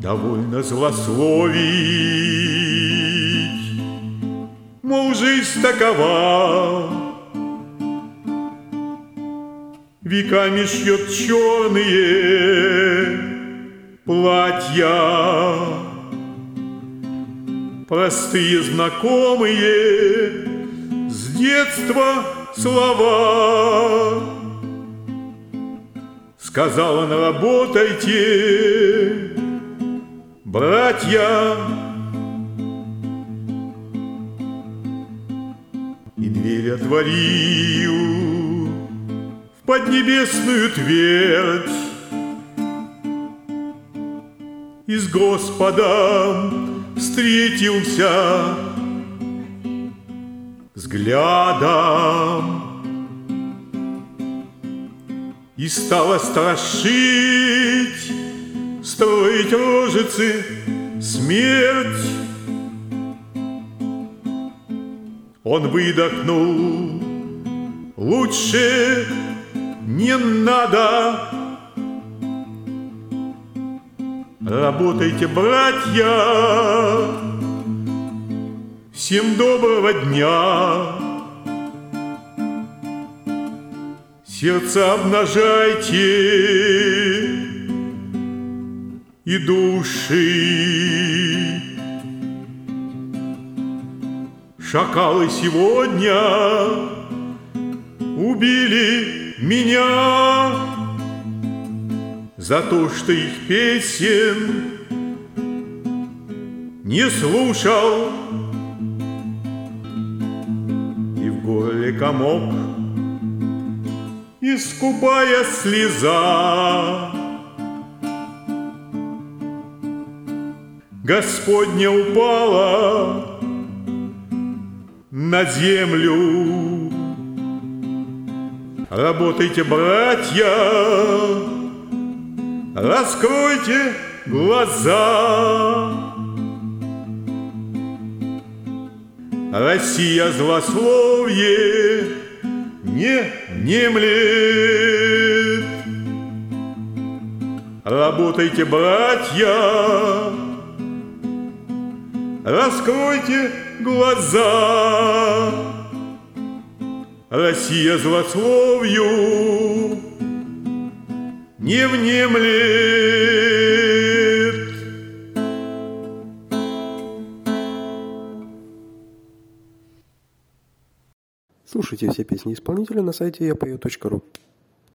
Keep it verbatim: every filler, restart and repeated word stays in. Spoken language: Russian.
довольно злословить, мол, жизнь такова. Веками шьет черные платья, простые знакомые с детства слова. Сказал он: работайте, братья. И дверь отворил в поднебесную твердь, и с Господом встретился взглядом. И стало страшить, строить рожицы смерть. Он выдохнул: лучше не надо. Работайте, братья, всем доброго дня. Сердца обнажайте и души. Шакалы сегодня убили меня за то, что их песен не слушал. И в горле комок, и скупая слеза. Господня упала на землю. Работайте, братья, раскройте глаза. Россия злословие не внемлет. Работайте, братья, раскройте глаза. Россия злословию не внемлет. Слушайте все песни исполнителя на сайте я пою точка ру.